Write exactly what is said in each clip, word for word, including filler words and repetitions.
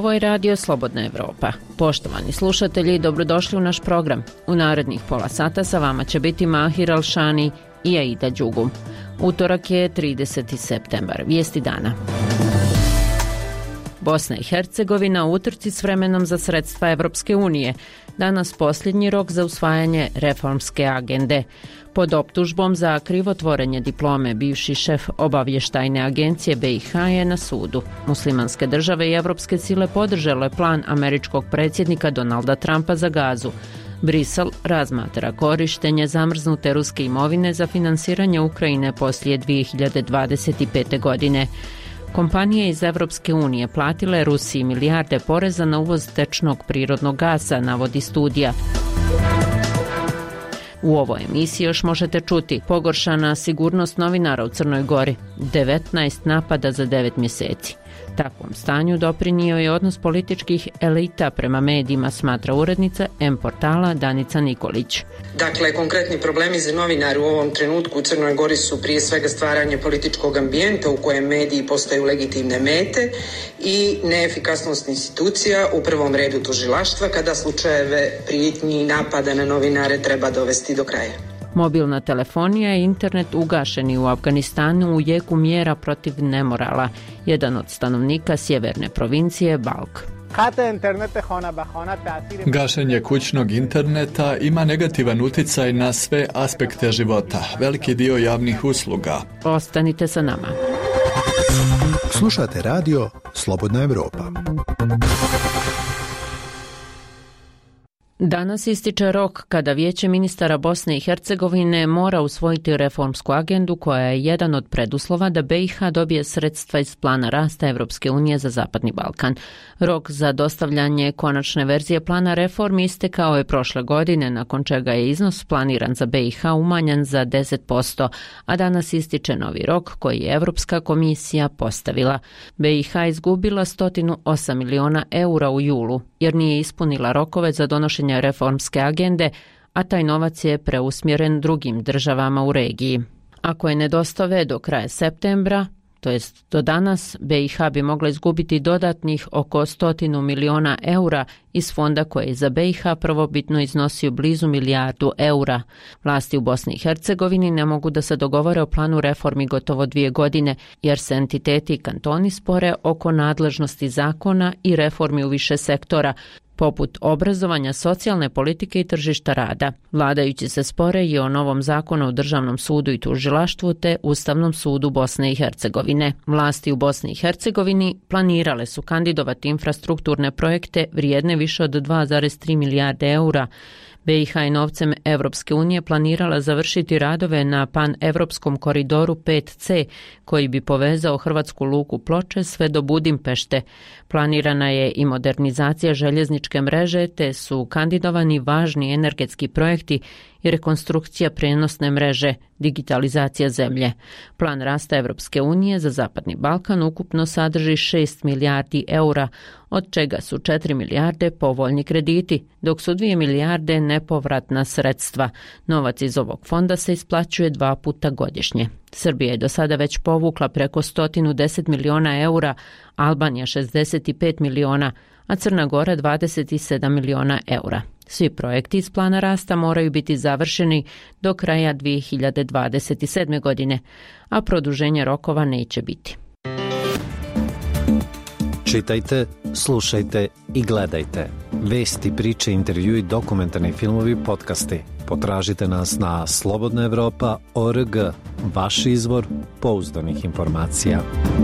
Ovo je radio Slobodna Evropa. Poštovani slušatelji, dobrodošli u naš program. U narednih pola sata sa vama će biti Mahir Alšani i Aida Đugum. Utorak je trideseti septembar. Vijesti dana. Bosna i Hercegovina u utrci s vremenom za sredstva Evropske unije. Danas posljednji rok za usvajanje reformske agende. Pod optužbom za krivotvorenje diplome bivši šef obavještajne agencije B i H je na sudu. Muslimanske države i evropske sile podržale plan američkog predsjednika Donalda Trumpa za Gazu. Brisel razmatra korištenje zamrznute ruske imovine za finansiranje Ukrajine poslije dvije hiljade dvadeset pete. godine. Kompanije iz Evropske unije platile Rusiji milijarde poreza na uvoz tečnog prirodnog gasa, navodi studija. U ovoj emisiji još možete čuti pogoršana sigurnost novinara u Crnoj Gori, devetnaest napada za devet mjeseci. Takvom stanju doprinio je odnos političkih elita prema medijima, smatra urednica M portala Danica Nikolić. Dakle, konkretni problemi za novinare u ovom trenutku u Crnoj Gori su prije svega stvaranje političkog ambijenta u kojem mediji postaju legitimne mete i neefikasnost institucija, u prvom redu tužilaštva, kada slučajeve prijetnji i napada na novinare treba dovesti do kraja. Mobilna telefonija i internet ugašeni u Afganistanu u jeku mjera protiv nemorala. Jedan od stanovnika sjeverne provincije Balk. Gašenje kućnog interneta ima negativan utjecaj na sve aspekte života, veliki dio javnih usluga. Ostanite sa nama. Slušate radio Slobodna Evropa. Danas ističe rok kada Vijeće ministara Bosne i Hercegovine mora usvojiti reformsku agendu koja je jedan od preduslova da B i H dobije sredstva iz plana rasta Evropske unije za Zapadni Balkan. Rok za dostavljanje konačne verzije plana reformi istekao je prošle godine, nakon čega je iznos planiran za B i H umanjen za deset posto, a danas ističe novi rok koji je Evropska komisija postavila. B i H izgubila sto osam miliona eura u julu jer nije ispunila rokove za donošenje reformske agende, a taj novac je preusmjeren drugim državama u regiji. Ako je ne dostave do kraja septembra, to jest do danas, B i H bi mogla izgubiti dodatnih oko stotinu miliona eura iz fonda koji je za B i H prvobitno iznosio blizu milijardu eura. Vlasti u Bosni i Hercegovini ne mogu da se dogovore o planu reformi gotovo dvije godine, jer se entiteti i kantoni spore oko nadležnosti zakona i reformi u više sektora, poput obrazovanja, socijalne politike i tržišta rada. Vladajući se spore i o novom zakonu o državnom sudu i tužilaštvu te Ustavnom sudu Bosne i Hercegovine. Vlasti u Bosni i Hercegovini planirale su kandidovati infrastrukturne projekte vrijedne više od dva zarez tri milijarde eura. B i H je novcem Evropske unije planirala završiti radove na pan-evropskom koridoru pet ce koji bi povezao hrvatsku luku Ploče sve do Budimpešte. Planirana je i modernizacija željezničke mreže te su kandidovani važni energetski projekti i rekonstrukcija prenosne mreže, digitalizacija zemlje. Plan rasta Evropske unije za Zapadni Balkan ukupno sadrži šest milijardi eura, od čega su četiri milijarde povoljni krediti, dok su dvije milijarde nepovratna sredstva. Novac iz ovog fonda se isplaćuje dva puta godišnje. Srbija je do sada već povukla preko sto deset miliona eura, Albanija šezdeset pet miliona, a Crna Gora dvadeset sedam miliona eura. Svi projekti iz plana rasta moraju biti završeni do kraja dvije hiljade dvadeset sedme. godine, a produženje rokova neće biti. Čitajte, slušajte i gledajte. Vesti, priče, intervjui, dokumentarni filmovi, podcasti. Potražite nas na slobodna evropa tačka org, vaš izvor pouzdanih informacija.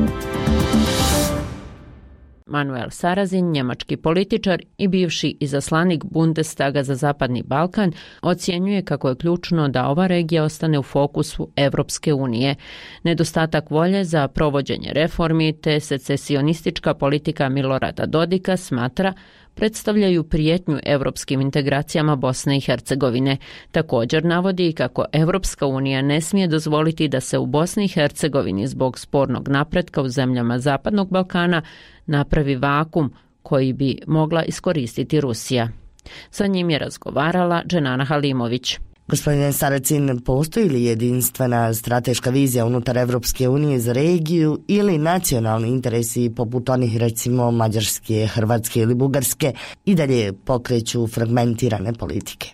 Manuel Sarrazin, njemački političar i bivši izaslanik Bundestaga za Zapadni Balkan, ocjenjuje kako je ključno da ova regija ostane u fokusu Evropske unije. Nedostatak volje za provođenje reformi te secesionistička politika Milorada Dodika, smatra, predstavljaju prijetnju evropskim integracijama Bosne i Hercegovine. Također navodi kako Evropska unija ne smije dozvoliti da se u Bosni i Hercegovini zbog spornog napretka u zemljama Zapadnog Balkana napravi vakum koji bi mogla iskoristiti Rusija. Sa njim je razgovarala Dženana Halimović. Gospodine Saracin, postoji li jedinstvena strateška vizija unutar Evropske unije za regiju ili nacionalni interesi poput onih recimo Mađarske, Hrvatske ili Bugarske i dalje pokreću fragmentirane politike?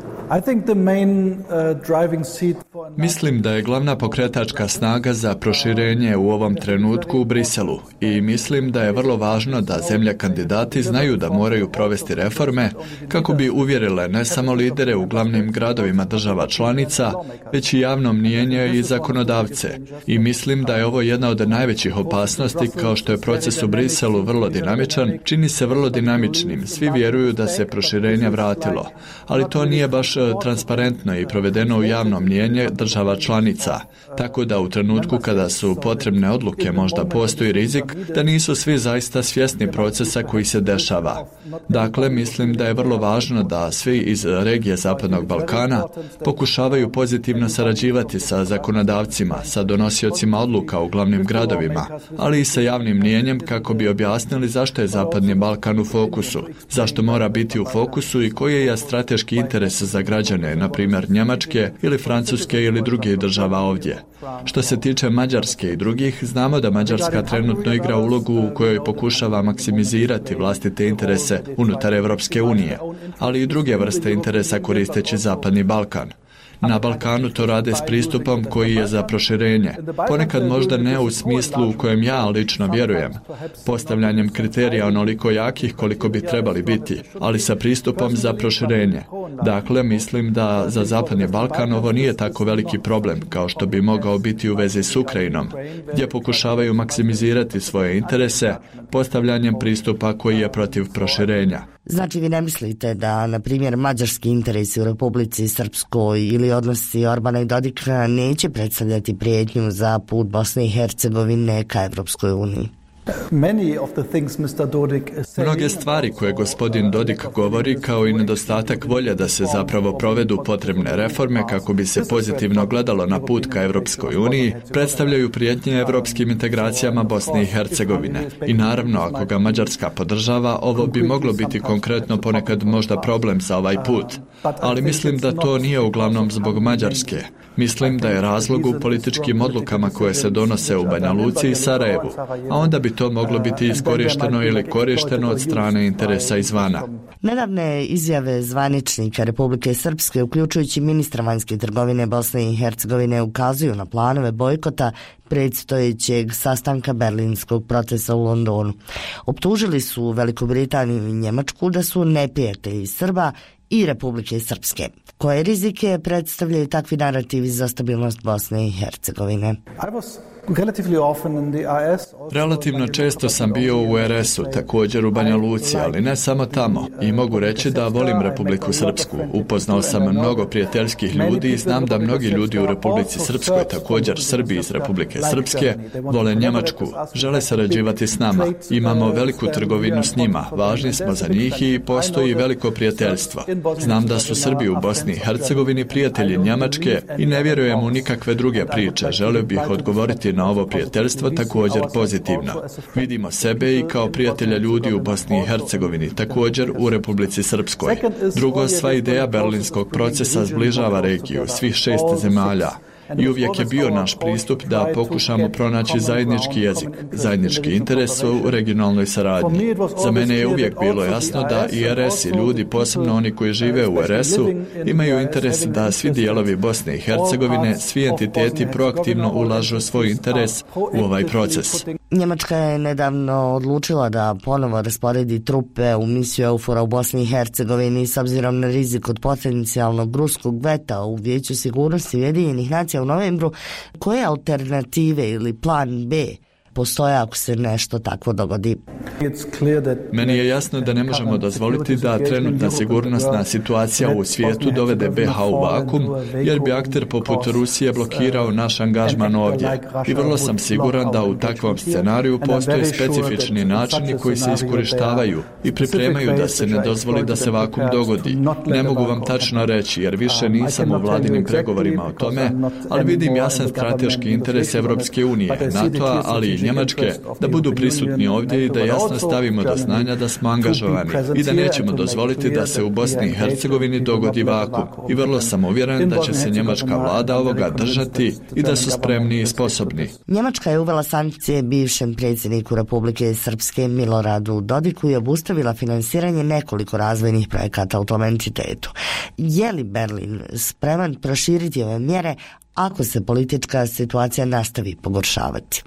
Mislim da je glavna pokretačka snaga za proširenje u ovom trenutku u Briselu i mislim da je vrlo važno da zemlje kandidati znaju da moraju provesti reforme kako bi uvjerile ne samo lidere u glavnim gradovima država članica, već i javno mnijenje i zakonodavce. I mislim da je ovo jedna od najvećih opasnosti, kao što je proces u Briselu vrlo dinamičan, čini se vrlo dinamičnim. Svi vjeruju da se proširenje vratilo, ali to nije baš transparentno i provedeno u javno mnijenje država članica, tako da u trenutku kada su potrebne odluke možda postoji rizik da nisu svi zaista svjesni procesa koji se dešava. Dakle, mislim da je vrlo važno da svi iz regije Zapadnog Balkana pokušavaju pozitivno sarađivati sa zakonodavcima, sa donosiocima odluka u glavnim gradovima, ali i sa javnim mnijenjem kako bi objasnili zašto je Zapadni Balkan u fokusu, zašto mora biti u fokusu i koji je strateški interes za građane, na primjer Njemačke ili Francuske ili drugih država ovdje. Što se tiče Mađarske i drugih, znamo da Mađarska trenutno igra ulogu u kojoj pokušava maksimizirati vlastite interese unutar Evropske unije, ali i druge vrste interesa koristeći Zapadni Balkan. Na Balkanu to rade s pristupom koji je za proširenje. Ponekad možda ne u smislu u kojem ja lično vjerujem, postavljanjem kriterija onoliko jakih koliko bi trebali biti, ali sa pristupom za proširenje. Dakle, mislim da za Zapadni Balkan ovo nije tako veliki problem kao što bi mogao biti u vezi s Ukrajinom, gdje pokušavaju maksimizirati svoje interese postavljanjem pristupa koji je protiv proširenja. Znači, vi ne mislite da, na primjer, mađarski interesi u Republici Srpskoj ili odnosi Orbana i Dodika neće predstavljati prijetnju za put Bosne i Hercegovine ka Evropskoj uniji? Mnoge stvari koje gospodin Dodik govori, kao i nedostatak volje da se zapravo provedu potrebne reforme kako bi se pozitivno gledalo na put ka Evropskoj uniji, predstavljaju prijetnje evropskim integracijama Bosne i Hercegovine. I naravno, ako ga Mađarska podržava, ovo bi moglo biti konkretno ponekad možda problem za ovaj put. Ali mislim da to nije uglavnom zbog Mađarske. Mislim da je razlog u političkim odlukama koje se donose u Banja Luci i Sarajevu, a onda bi to moglo biti iskorišteno ili korišteno od strane interesa izvana. Nedavne izjave zvaničnika Republike Srpske, uključujući ministra vanjske trgovine Bosne i Hercegovine, ukazuju na planove bojkota predstojećeg sastanka berlinskog procesa u Londonu. Optužili su Veliku Britaniju i Njemačku da su neprijatelji Srba i Republike Srpske. Koje rizike predstavljaju takvi narativi za stabilnost Bosne i Hercegovine? Relativno često sam bio u er es u, također u Banja Luci, ali ne samo tamo. I mogu reći da volim Republiku Srpsku. Upoznao sam mnogo prijateljskih ljudi i znam da mnogi ljudi u Republici Srpskoj, također Srbi iz Republike Srpske, vole Njemačku, žele sarađivati s nama. Imamo veliku trgovinu s njima, važni smo za njih i postoji veliko prijateljstvo. Znam da su Srbi u Bosni i Hercegovini prijatelji Njemačke i ne vjerujem u nikakve druge priče. Želio bih odgovoriti na ovo prijateljstvo također pozitivno. Vidimo sebe i kao prijatelja ljudi u Bosni i Hercegovini, također u Republici Srpskoj. Drugo, sva ideja berlinskog procesa zbližava regiju, svih šest zemalja. I uvijek je bio naš pristup da pokušamo pronaći zajednički jezik, zajednički interes u regionalnoj saradnji. Za mene je uvijek bilo jasno da i er es i ljudi, posebno oni koji žive u er esu, imaju interes da svi dijelovi Bosne i Hercegovine, svi entiteti proaktivno ulažu svoj interes u ovaj proces. Njemačka je nedavno odlučila da ponovo rasporedi trupe u misiju EUFOR-a u Bosni i Hercegovini s obzirom na rizik od potencijalnog ruskog veta u Vijeću sigurnosti Ujedinjenih nacija u novembru. Koje alternative ili plan B postoje ako se nešto takvo dogodi? Meni je jasno da ne možemo dozvoliti da trenutna sigurnosna situacija u svijetu dovede be ha u vakum, jer bi akter poput Rusije blokirao naš angažman ovdje. I vrlo sam siguran da u takvom scenariju postoje specifični načini koji se iskorištavaju i pripremaju da se ne dozvoli da se vakum dogodi. Ne mogu vam tačno reći, jer više nisam u vladinim pregovorima o tome, ali vidim jasan strateški interes Evropske unije, NATO-a, ali i Njemačke da budu prisutni ovdje i da jasno stavimo do znanja da smo angažovani i da nećemo dozvoliti da se u Bosni i Hercegovini dogodi vakuum. I vrlo sam uvjeren da će se njemačka vlada ovoga držati i da su spremni i sposobni. Njemačka je uvela sankcije bivšem predsjedniku Republike Srpske Miloradu Dodiku i obustavila finansiranje nekoliko razvojnih projekata u tom entitetu. Je li Berlin spreman proširiti ove mjere ako se politička situacija nastavi pogoršavati?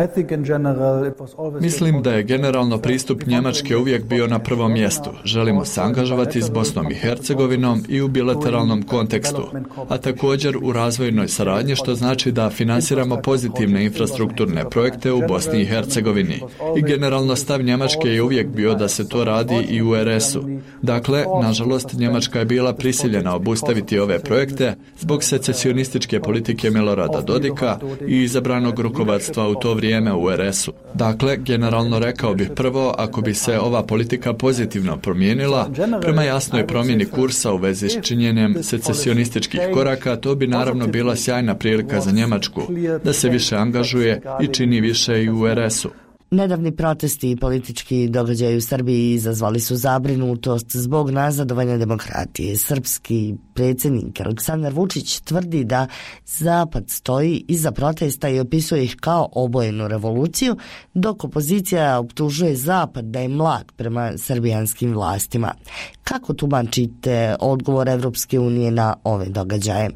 Mislim da je generalno pristup Njemačke uvijek bio na prvom mjestu. Želimo se angažovati s Bosnom i Hercegovinom i u bilateralnom kontekstu, a također u razvojnoj saradnji, što znači da finansiramo pozitivne infrastrukturne projekte u Bosni i Hercegovini. I generalno stav Njemačke je uvijek bio da se to radi i u er es u. Dakle, nažalost, Njemačka je bila prisiljena obustaviti ove projekte zbog secesionističke politike Milorada Dodika i izabranog rukovodstva u to vrijeme u er es u. Dakle, generalno rekao bih prvo, ako bi se ova politika pozitivno promijenila, prema jasnoj promjeni kursa u vezi s činjenjem secesionističkih koraka, to bi naravno bila sjajna prilika za Njemačku da se više angažuje i čini više i u er es u. Nedavni protesti i politički događaji u Srbiji izazvali su zabrinutost zbog nazadovanja demokratije. Srpski predsjednik Aleksandar Vučić tvrdi da Zapad stoji iza protesta i opisuje ih kao obojenu revoluciju, dok opozicija optužuje Zapad da je mlak prema srbijanskim vlastima. Kako tumačite odgovor Evropske unije na ove događaje?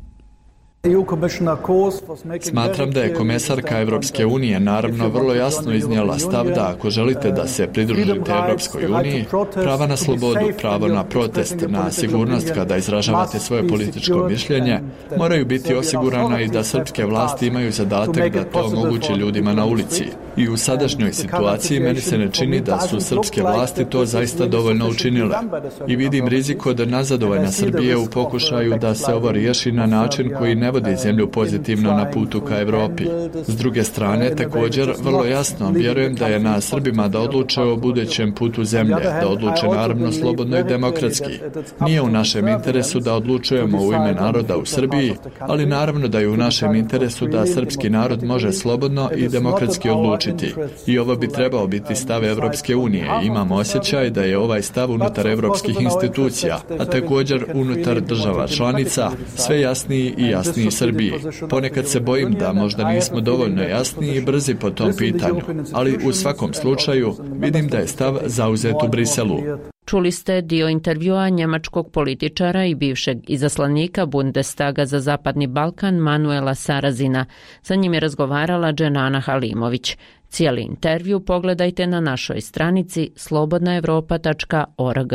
Smatram da je komesarka Evropske unije naravno vrlo jasno iznijela stav da ako želite da se pridružite Evropskoj uniji, prava na slobodu, pravo na protest, na sigurnost kada izražavate svoje političko mišljenje, moraju biti osigurana i da srpske vlasti imaju zadatak da to omogući ljudima na ulici. I u sadašnjoj situaciji meni se ne čini da su srpske vlasti to zaista dovoljno učinile. I vidim rizik od nazadovanja Srbije u pokušaju da se ovo riješi na način koji ne vodi zemlju pozitivno na putu ka Evropi. S druge strane, također, vrlo jasno vjerujem da je na Srbima da odluče o budućem putu zemlje, da odluče naravno slobodno i demokratski. Nije u našem interesu da odlučujemo u ime naroda u Srbiji, ali naravno da je u našem interesu da srpski narod može slobodno i demokratski odlučiti. I ovo bi trebao biti stav Evropske unije. Imam osjećaj da je ovaj stav unutar evropskih institucija, a također unutar država članica, sve jasniji i jasniji Srbiji. Ponekad se bojim da možda nismo dovoljno jasni i brzi po tom pitanju, ali u svakom slučaju vidim da je stav zauzet u Briselu. Čuli ste dio intervjua njemačkog političara i bivšeg izaslanika Bundestaga za Zapadni Balkan Manuela Sarazina. Sa njim je razgovarala Dženana Halimović. Cijeli intervju pogledajte na našoj stranici slobodna evropa tačka org.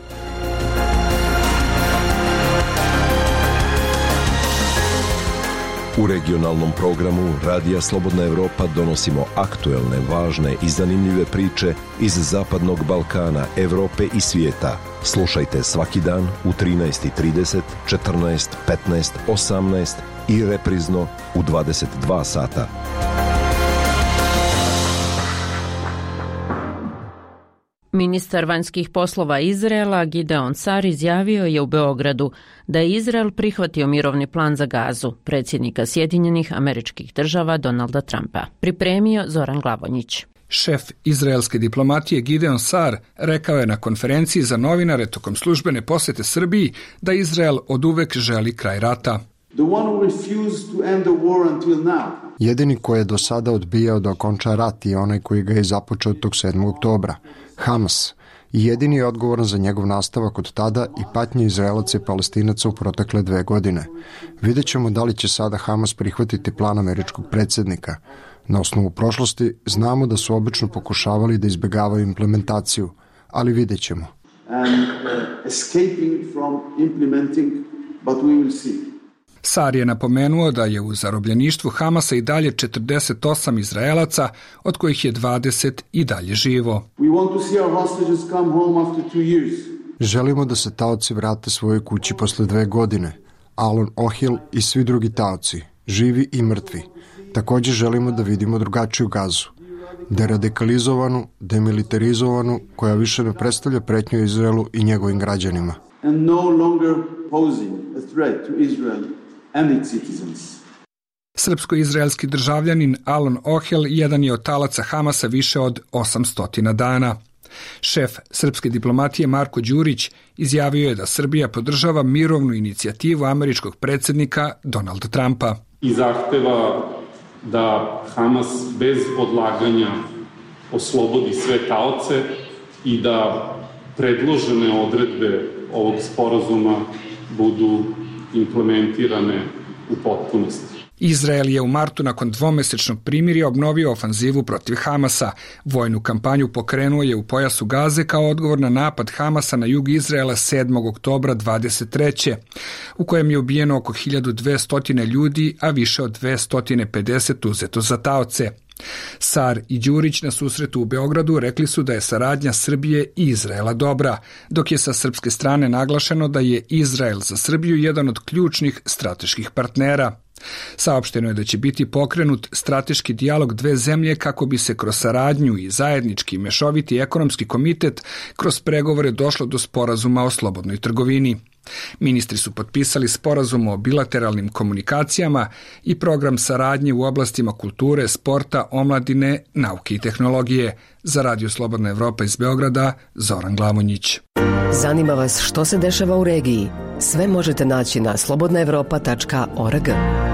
U regionalnom programu Radija Slobodna Evropa donosimo aktuelne, važne i zanimljive priče iz Zapadnog Balkana, Evrope i svijeta. Slušajte svaki dan u trinaest i trideset, četrnaest, petnaest, osamnaest i reprizno u dvadeset dva sata. Ministar vanjskih poslova Izraela Gideon Sar izjavio je u Beogradu da je Izrael prihvatio mirovni plan za Gazu predsjednika Sjedinjenih Američkih Država Donalda Trumpa. Pripremio Zoran Glavonjić. Šef izraelske diplomatije Gideon Sar rekao je na konferenciji za novinare tokom službene posjete Srbiji da Izrael oduvek želi kraj rata. Jedini koji je do sada odbijao da okonča rat je onaj koji ga je započeo tog sedmog oktobra, Hamas, i jedini je odgovoran za njegov nastavak od tada i patnje Izraelaca i Palestinaca u protekle dve godine. Vidjet ćemo da li će sada Hamas prihvatiti plan američkog predsjednika. Na osnovu prošlosti znamo da su obično pokušavali da izbjegavaju implementaciju, ali vidjet ćemo. And, uh, escaping from implementing, but we will see. Sar je napomenuo da je u zarobljeništvu Hamasa i dalje četrdeset osam Izraelaca, od kojih je dvadeset i dalje živo. Želimo da se taoci vrate svojoj kući posle dve godine. Alon Ohil i svi drugi taoci, živi i mrtvi. Također želimo da vidimo drugačiju Gazu. Deradikalizovanu, demilitarizovanu, koja više ne predstavlja pretnju Izraelu i njegovim građanima. And no longer posing a threat to Israel and its citizens. Srpsko-izraelski državljanin Alon Ohel jedan je od talaca Hamasa više od osamsto dana. Šef srpske diplomatije Marko Đurić izjavio je da Srbija podržava mirovnu inicijativu američkog predsjednika Donalda Trumpa. I zahteva da Hamas bez odlaganja oslobodi sve taoce i da predložene odredbe ovog sporazuma budu implementirane u potpunosti. Izrael je u martu nakon dvomesečnog primirja obnovio ofanzivu protiv Hamasa. Vojnu kampanju pokrenuo je u pojasu Gaze kao odgovor na napad Hamasa na jug Izraela sedmog oktobra dvadeset treće u kojem je ubijeno oko hiljadu dvesta ljudi, a više od dvesta pedeset uzeto za taoce. Sar i Đurić na susretu u Beogradu rekli su da je saradnja Srbije i Izraela dobra, dok je sa srpske strane naglašeno da je Izrael za Srbiju jedan od ključnih strateških partnera. Saopšteno je da će biti pokrenut strateški dijalog dve zemlje kako bi se kroz saradnju i zajednički mešoviti ekonomski komitet kroz pregovore došlo do sporazuma o slobodnoj trgovini. Ministri su potpisali sporazum o bilateralnim komunikacijama i program saradnje u oblastima kulture, sporta, omladine, nauke i tehnologije. Za Radio Slobodna Evropa iz Beograda, Zoran Glavonjić. Zanima vas što se dešava u regiji? Sve možete naći na slobodna evropa tačka org.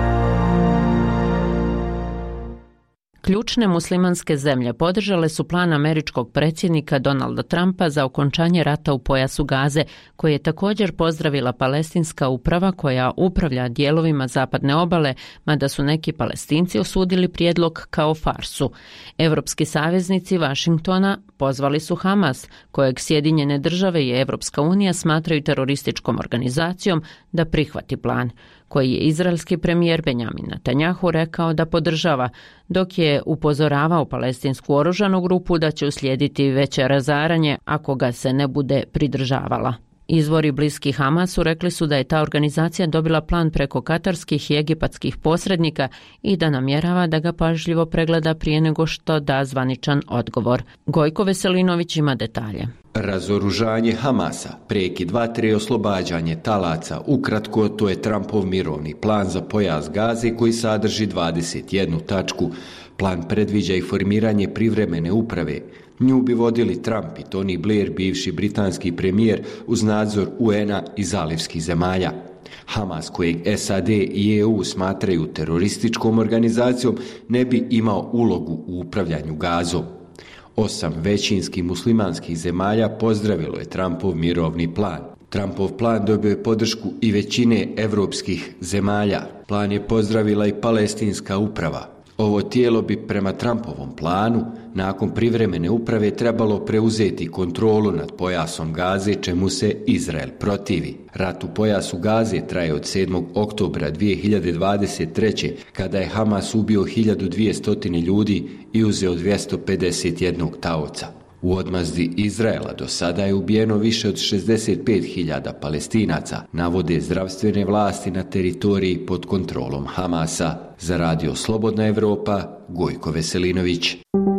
Ključne muslimanske zemlje podržale su plan američkog predsjednika Donalda Trumpa za okončanje rata u pojasu Gaze, koji je također pozdravila palestinska uprava koja upravlja dijelovima zapadne obale, mada su neki Palestinci osudili prijedlog kao farsu. Evropski saveznici Vašingtona pozvali su Hamas, kojeg Sjedinjene države i Evropska unija smatraju terorističkom organizacijom, da prihvati plan, koji je izraelski premijer Benjamin Netanjahu rekao da podržava, dok je upozoravao palestinsku oružanu grupu da će uslijediti veće razaranje ako ga se ne bude pridržavala. Izvori bliski Hamasu rekli su da je ta organizacija dobila plan preko katarskih i egipatskih posrednika i da namjerava da ga pažljivo pregleda prije nego što da zvaničan odgovor. Gojko Veselinović ima detalje. Razoružanje Hamasa, prekid vatre i oslobađanje talaca, ukratko to je Trumpov mirovni plan za pojas Gaze koji sadrži dvadeset jednu tačku. Plan predviđa i formiranje privremene uprave. Nju bi vodili Trump i Tony Blair, bivši britanski premijer, uz nadzor U N a i zalivskih zemalja. Hamas, kojeg S A D i E U smatraju terorističkom organizacijom, ne bi imao ulogu u upravljanju Gazom. Osam većinskih muslimanskih zemalja pozdravilo je Trumpov mirovni plan. Trumpov plan dobio je podršku i većine evropskih zemalja. Plan je pozdravila i palestinska uprava. Ovo tijelo bi prema Trumpovom planu nakon privremene uprave trebalo preuzeti kontrolu nad pojasom Gaze, čemu se Izrael protivi. Rat u pojasu Gaze traje od sedmog oktobra dvije hiljade dvadeset treće kada je Hamas ubio hiljadu dvjesto ljudi i uzeo dvjesto pedeset jednog taoca. U odmazdi Izraela do sada je ubijeno više od šezdeset pet hiljada Palestinaca, navode zdravstvene vlasti na teritoriji pod kontrolom Hamasa. Za Radio Slobodna Evropa, Gojko Veselinović.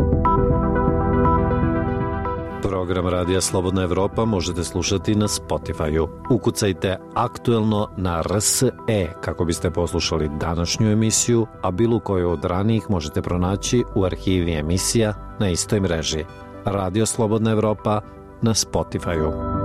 Program Radija Slobodna Evropa možete slušati na Spotify-u. Ukucajte aktuelno na R S E kako biste poslušali današnju emisiju, a bilo koju od ranijih možete pronaći u arhivi emisija na istoj mreži. Radio Slobodna Evropa na Spotify-u.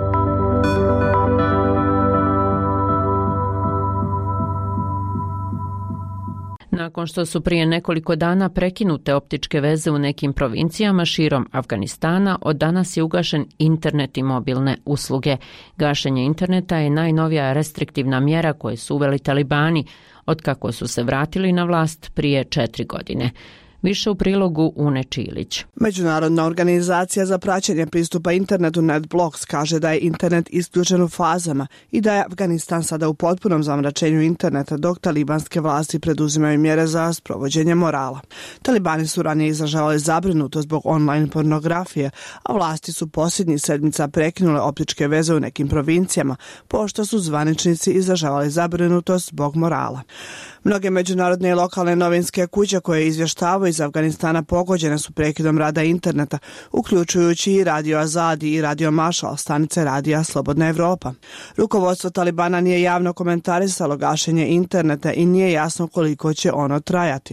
Nakon što su prije nekoliko dana prekinute optičke veze u nekim provincijama širom Afganistana, od danas je ugašen internet i mobilne usluge. Gašenje interneta je najnovija restriktivna mjera koju su uveli talibani otkako su se vratili na vlast prije četiri godine. Više u prilogu Une Čilić. Međunarodna organizacija za praćenje pristupa internetu NetBlocks kaže da je internet isključen u fazama i da je Afganistan sada u potpunom zamračenju interneta dok talibanske vlasti preduzimaju mjere za sprovođenje morala. Talibani su ranije izražavali zabrinutost zbog online pornografije, a vlasti su posljednjih sedmica prekinule optičke veze u nekim provincijama, pošto su zvaničnici izražavali zabrinutost zbog morala. Mnoge međunarodne i lokalne novinske kuće koje izvještavaju iz Afganistana pogođene su prekidom rada interneta, uključujući i Radio Azadi i Radio Mašal, stanice radija Slobodna Evropa. Rukovodstvo Talibana nije javno komentarisalo gašenje interneta i nije jasno koliko će ono trajati.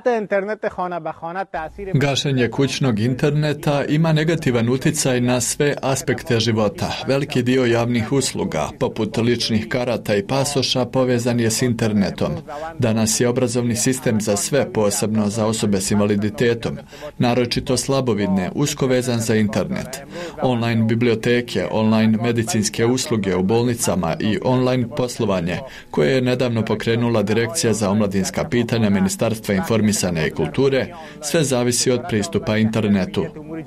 Gašenje kućnog interneta ima negativan utjecaj na sve aspekte života. Veliki dio javnih usluga, poput ličnih karata i pasoša, povezan je s internetom. Danas je obrazovni sistem za sve, posebno za osobe s invaliditetom, naročito slabovidne, usko vezan za internet. Online biblioteke, online medicinske usluge u bolnicama i online poslovanje, koje je nedavno pokrenula Direkcija za omladinska pitanja Ministarstva informisanja i kulture, sve zavisi od pristupa internetu.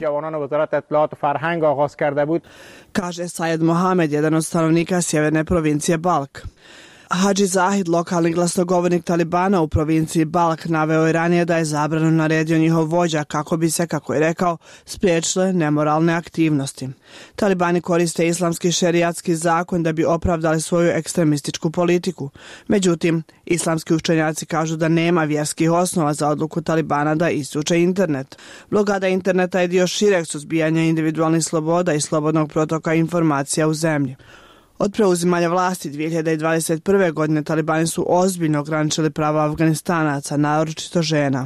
Kaže Sajed Mohamed, jedan od stanovnika sjeverne provincije Balk. Hadži Zahid, lokalni glasnogovornik Talibana u provinciji Balk, naveo je ranije da je zabranu naredio njihov vođa kako bi se, kako je rekao, spriječile nemoralne aktivnosti. Talibani koriste islamski šerijatski zakon da bi opravdali svoju ekstremističku politiku. Međutim, islamski učenjaci kažu da nema vjerskih osnova za odluku Talibana da isključe internet. Blokada interneta je dio šireg suzbijanja individualnih sloboda i slobodnog protoka informacija u zemlji. Od preuzimanja vlasti dvije hiljade dvadeset prve. godine Talibani su ozbiljno ograničili prava Afganistanaca, naročito žena.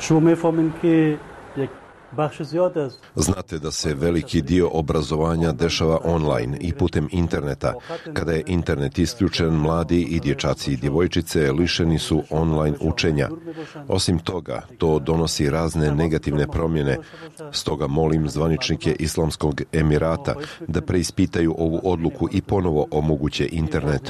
Znate da se veliki dio obrazovanja dešava online i putem interneta. Kada je internet isključen, mladi i dječaci i djevojčice lišeni su online učenja. Osim toga, to donosi razne negativne promjene. Stoga molim zvaničnike Islamskog Emirata da preispitaju ovu odluku i ponovo omoguće internet.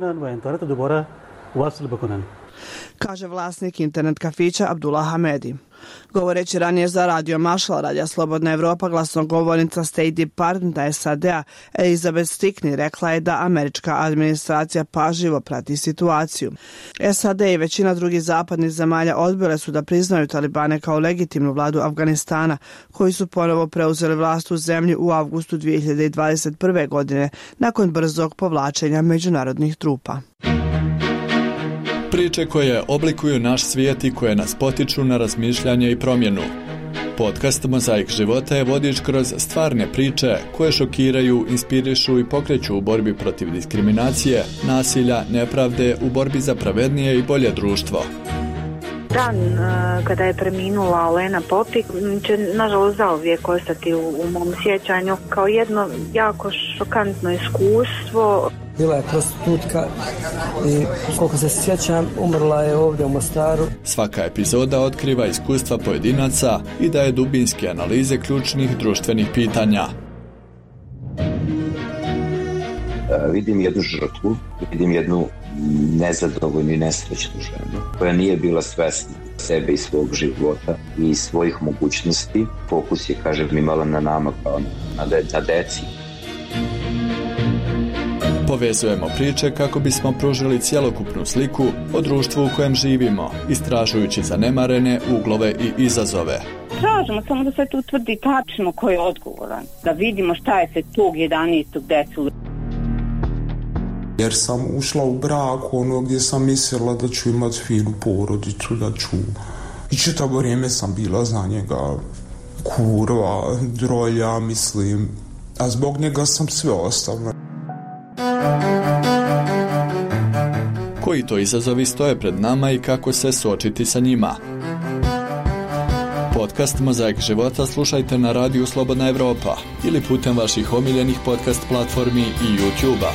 Kaže vlasnik internet kafića Abdullah Hamedi. Govoreći ranije za Radio Mašal, radija Slobodna Evropa, glasnogovornica State Departmenta S A D-a Elizabeth Stickney rekla je da američka administracija pažljivo prati situaciju. S A D i većina drugih zapadnih zemalja odbile su da priznaju Talibane kao legitimnu vladu Afganistana, koji su ponovo preuzeli vlast u zemlji u avgustu dvije hiljade dvadeset prve. godine nakon brzog povlačenja međunarodnih trupa. Priče koje oblikuju naš svijet i koje nas potiču na razmišljanje i promjenu. Podcast Mozaik života je vodič kroz stvarne priče koje šokiraju, inspirišu i pokreću u borbi protiv diskriminacije, nasilja, nepravde, u borbi za pravednije i bolje društvo. Dan kada je preminula Olena Popik će nažalost zauvijek ostati u, u mom sjećanju kao jedno jako šokantno iskustvo. Bila je prostitutka i koliko se sjećam umrla je ovdje u Mostaru. Svaka epizoda otkriva iskustva pojedinaca i daje dubinske analize ključnih društvenih pitanja. Vidim jednu žrtvu, vidim jednu nezadovoljnu i nesrećnu ženu koja nije bila svesna sebe i svog života i svojih mogućnosti. Fokus je, kažem, imala na nama kao na, de- na deci. Povezujemo priče kako bismo pružili cjelokupnu sliku o društvu u kojem živimo, istražujući zanemarene uglove i izazove. Tražimo samo da se tu utvrdi tačno ko je odgovoran, da vidimo šta je se tog jedanaestog desilo. Jer sam ušla u brak ono gdje sam mislila da ću imati finu porodicu, da ću... I čitavo vrijeme sam bila za njega kurva, drolja, mislim, a zbog njega sam sve ostavila. Koji to izazovi stoje pred nama i kako se suočiti sa njima? Podcast Mozaik života slušajte na radiju Slobodna Evropa ili putem vaših omiljenih podcast platformi i YouTube-a.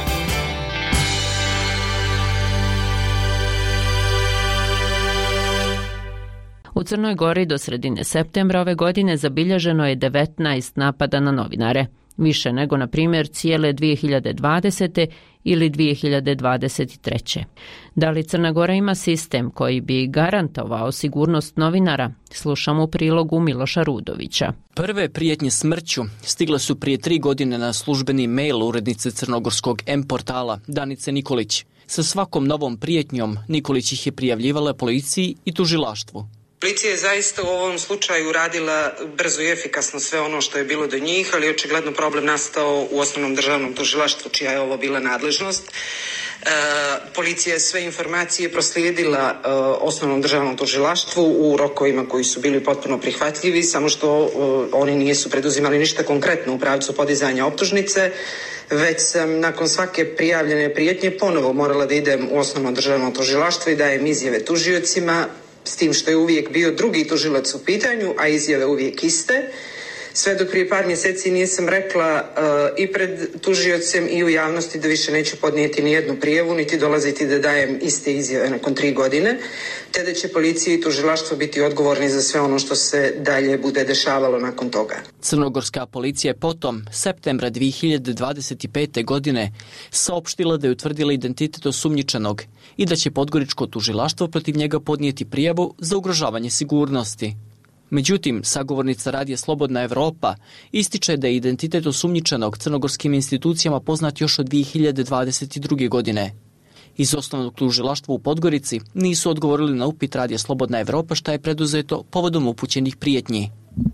U Crnoj Gori do sredine septembra ove godine zabilježeno je devetnaest napada na novinare, više nego, na primjer, cijele dvije hiljade dvadesete. ili dvije hiljade dvadeset treće. Da li Crna Gora ima sistem koji bi garantovao sigurnost novinara? Slušamo u prilogu Miloša Rudovića. Prve prijetnje smrću stigle su prije tri godine na službeni mail urednice crnogorskog M-portala Danice Nikolić. Sa svakom novom prijetnjom Nikolić ih je prijavljivala policiji i tužilaštvu. Policija je zaista u ovom slučaju radila brzo i efikasno sve ono što je bilo do njih, ali je očigledno problem nastao u osnovnom državnom tužilaštvu, čija je ovo bila nadležnost. E, policija je sve informacije proslijedila e, osnovnom državnom tužilaštvu u rokovima koji su bili potpuno prihvatljivi, samo što e, oni nisu preduzimali ništa konkretno u pravcu podizanja optužnice, već sam nakon svake prijavljene prijetnje ponovo morala da idem u osnovno državno tužilaštvo i dajem izjave tužiocima, s tim što je uvijek bio drugi tužilac u pitanju, a izjave uvijek iste. Sve dok prije par mjeseci nisam rekla uh, i pred tužiocem i u javnosti da više neću podnijeti ni jednu prijavu, niti dolaziti da dajem iste izjave nakon tri godine, te da će policija i tužilaštvo biti odgovorni za sve ono što se dalje bude dešavalo nakon toga. Crnogorska policija je potom, septembra dvije hiljade dvadeset pete. godine, saopštila da je utvrdila identitet osumnjičenog i da će podgoričko tužilaštvo protiv njega podnijeti prijavu za ugrožavanje sigurnosti. Međutim, sagovornica radija Slobodna Evropa ističe da je identitet osumnjičenog crnogorskim institucijama poznat još od dvije hiljade dvadeset druge. godine. Iz osnovnog tužilaštva u Podgorici nisu odgovorili na upit radija Slobodna Evropa šta je preduzeto povodom upućenih prijetnji.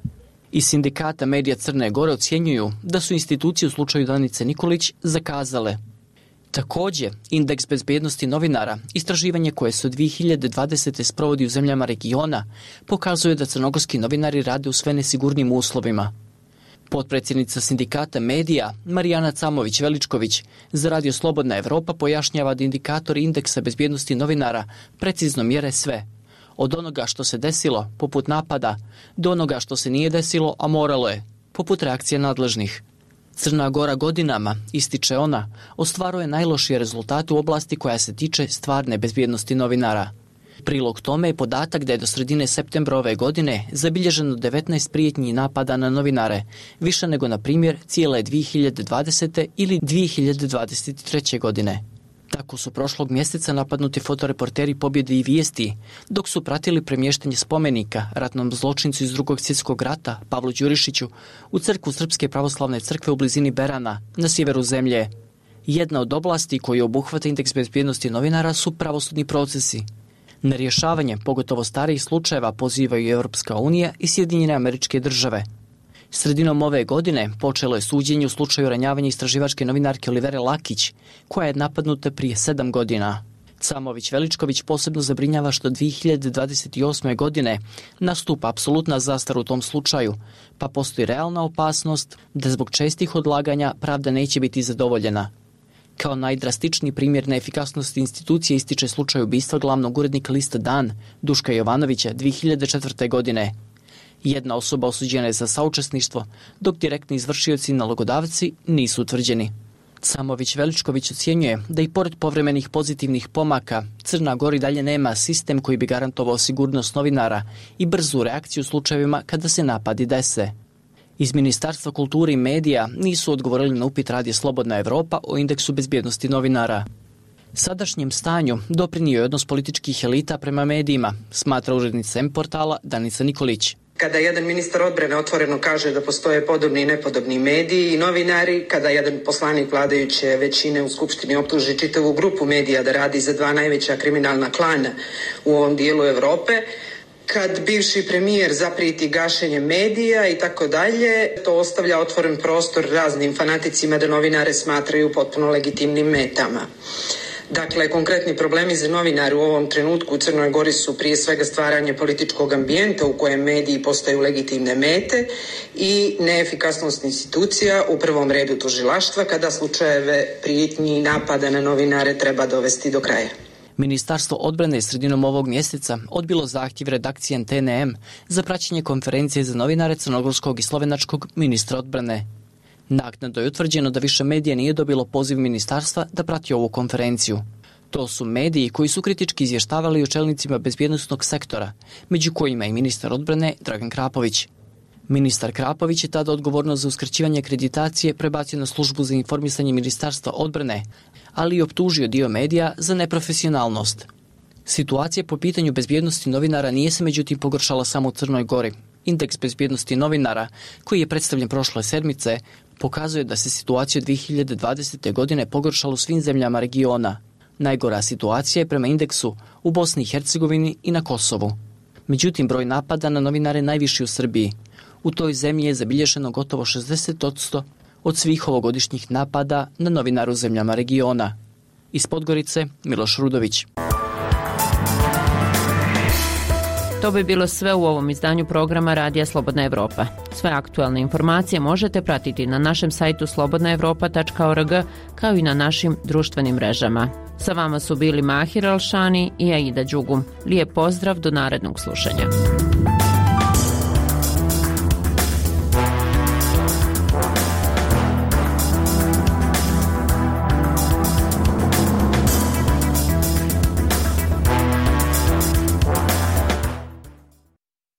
Iz sindikata medija Crne Gore ocjenjuju da su institucije u slučaju Danice Nikolić zakazale. Također, indeks bezbjednosti novinara, istraživanje koje se od dvije hiljade dvadesete. sprovodi u zemljama regiona, pokazuje da crnogorski novinari rade u sve nesigurnim uslovima. Potpredsjednica sindikata medija Marijana Camović-Veličković za radio Slobodna Evropa pojašnjava da indikatori indeksa bezbjednosti novinara precizno mjere sve. Od onoga što se desilo, poput napada, do onoga što se nije desilo, a moralo je, poput reakcije nadležnih. Crna Gora godinama, ističe ona, ostvaruje najlošije rezultate u oblasti koja se tiče stvarne bezbjednosti novinara. Prilog tome je podatak da je do sredine septembra ove godine zabilježeno devetnaest prijetnji napada na novinare, više nego na primjer cijele dvije hiljade dvadesete. ili dvije hiljade dvadeset treće. godine. Tako su prošlog mjeseca napadnuti fotoreporteri Pobjede i Vijesti, dok su pratili premještanje spomenika ratnom zločincu iz drugog svjetskog rata, Pavlu Đurišiću, u crkvu Srpske pravoslavne crkve u blizini Berana, na sjeveru zemlje. Jedna od oblasti koju obuhvata indeks bezbjednosti novinara su pravosudni procesi. Na rješavanje, pogotovo starijih slučajeva, pozivaju Europska unija i Sjedinjene Američke Države. Sredinom ove godine počelo je suđenje u slučaju ranjavanja istraživačke novinarke Olivere Lakić, koja je napadnuta prije sedam godina. Camović-Veličković posebno zabrinjava što dvije hiljade dvadeset osme. godine nastupa apsolutna zastara u tom slučaju, pa postoji realna opasnost da zbog čestih odlaganja pravda neće biti zadovoljena. Kao najdrastičniji primjer neefikasnosti institucije ističe slučaj ubistva glavnog urednika lista Dan, Duška Jovanovića, dvije hiljade četvrte. godine. Jedna osoba osuđena je za saučesništvo, dok direktni izvršioci i nalogodavci nisu utvrđeni. Camović-Veličković ocjenjuje da i pored povremenih pozitivnih pomaka, Crna Gora i dalje nema sistem koji bi garantovao sigurnost novinara i brzu reakciju u slučajevima kada se napadi dese. Iz Ministarstva kulture i medija nisu odgovorili na upit radija Slobodna Evropa o indeksu bezbjednosti novinara. Sadašnjem stanju doprinio je odnos političkih elita prema medijima, smatra urednica M portala Danica Nikolić. Kada jedan ministar odbrane otvoreno kaže da postoje podobni i nepodobni mediji i novinari, kada jedan poslanik vladajuće većine u Skupštini optuži čitavu grupu medija da radi za dva najveća kriminalna klana u ovom dijelu Evrope, kad bivši premijer zaprijeti gašenje medija i tako dalje, to ostavlja otvoren prostor raznim fanaticima da novinare smatraju potpuno legitimnim metama. Dakle, konkretni problemi za novinare u ovom trenutku u Crnoj Gori su prije svega stvaranje političkog ambijenta u kojem mediji postaju legitimne mete i neefikasnost institucija, u prvom redu tužilaštva, kada slučajeve prijetnji i napada na novinare treba dovesti do kraja. Ministarstvo odbrane je sredinom ovog mjeseca odbilo zahtjev redakcije N T N M za praćenje konferencije za novinare crnogorskog i slovenačkog ministra odbrane. Naknadno je utvrđeno da više medija nije dobilo poziv ministarstva da prati ovu konferenciju. To su mediji koji su kritički izvještavali o čelnicima bezbjednosnog sektora, među kojima i ministar odbrane Dragan Krapović. Ministar Krapović je tada odgovornost za uskraćivanje akreditacije prebacio na službu za informisanje Ministarstva odbrane, ali i optužio dio medija za neprofesionalnost. Situacija po pitanju bezbjednosti novinara nije se međutim pogoršala samo u Crnoj Gori. Indeks bezbjednosti novinara, koji je predstavljen prošle sedmice, pokazuje da se situacija dvije hiljade dvadesete. godine pogoršala u svim zemljama regiona. Najgora situacija je prema indeksu u Bosni i Hercegovini i na Kosovu. Međutim, broj napada na novinare najviši u Srbiji. U toj zemlji je zabilježeno gotovo šezdeset posto od svih ovogodišnjih napada na novinare u zemljama regiona. Iz Podgorice, Miloš Rudović. To bi bilo sve u ovom izdanju programa Radija Slobodna Evropa. Sve aktualne informacije možete pratiti na našem sajtu slobodna evropa tačka org kao i na našim društvenim mrežama. Sa vama su bili Mahir Alšani i Aida Đugum. Lijep pozdrav do narednog slušanja.